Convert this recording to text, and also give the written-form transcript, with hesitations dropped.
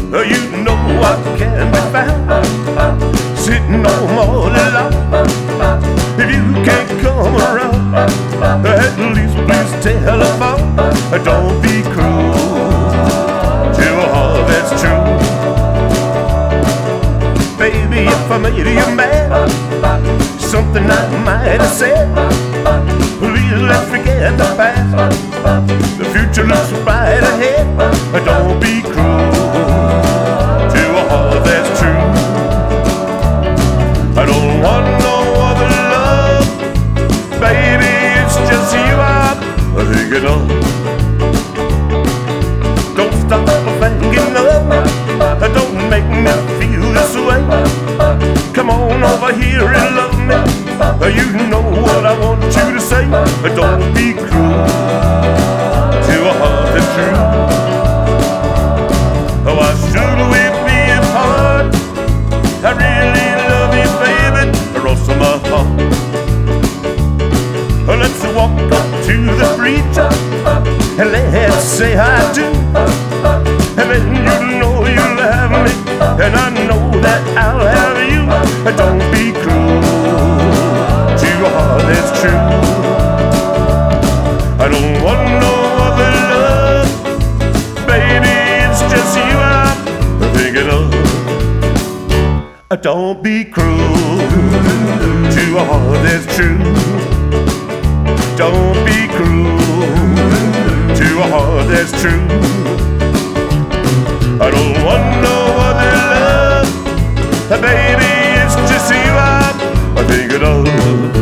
You know I can be found sitting home all alone. If you can't come around, at least please telephone. Don't be cruel to a heart that's true. Baby, if I made you mad, something I might have said, please let's forget the past. The future looks bright ahead. Don't be cruel to a heart that's true. I don't want no other love, baby, it's just you I'm thinking of. Don't stop thinking of, don't make me feel this way. Come on over here and love me, you know what I want you to say. Don't be cruel to a heart that's true. Why should we be apart? I really love you, baby, rose of my heart. Let's walk up to the preacher and let's say I do. And then you know you'll have me, and I know that I'll have you. Don't be cruel to a heart that's true. I don't want no other love, baby, it's just you I'm thinking of. Don't be cruel to a heart that's true. Don't be cruel to a heart that's true. I don't want no other love, baby, it's just you I'm thinking of.